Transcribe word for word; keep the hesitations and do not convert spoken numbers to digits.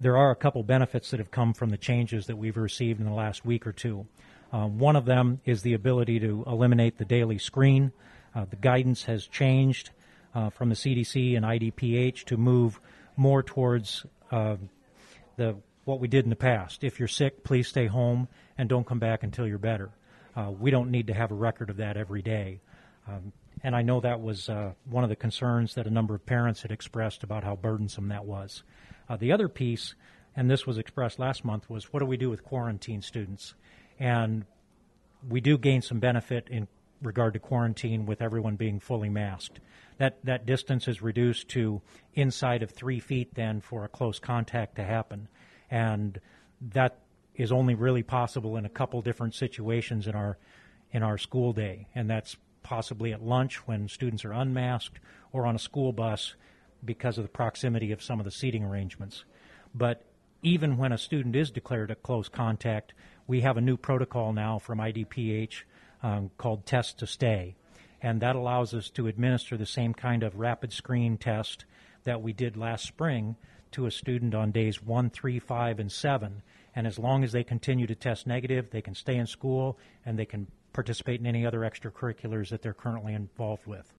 there are a couple benefits that have come from the changes that we've received in the last week or two. Uh, one of them is the ability to eliminate the daily screen. Uh, the guidance has changed uh, from the C D C and I D P H to move more towards uh, the what we did in the past. If you're sick, please stay home and don't come back until you're better. Uh, we don't need to have a record of that every day. Um, and I know that was uh, one of the concerns that a number of parents had expressed about how burdensome that was. Uh, the other piece, and this was expressed last month, was what do we do with quarantine students? And we do gain some benefit in regard to quarantine with everyone being fully masked. That that distance is reduced to inside of three feet then for a close contact to happen. And that is only really possible in a couple different situations in our in our school day. And that's possibly at lunch when students are unmasked or on a school bus because of the proximity of some of the seating arrangements. But even when a student is declared a close contact, we have a new protocol now from I D P H um, called Test to Stay. And that allows us to administer the same kind of rapid screen test that we did last spring to a student on days one, three, five, and seven. And as long as they continue to test negative, they can stay in school and they can participate in any other extracurriculars that they're currently involved with.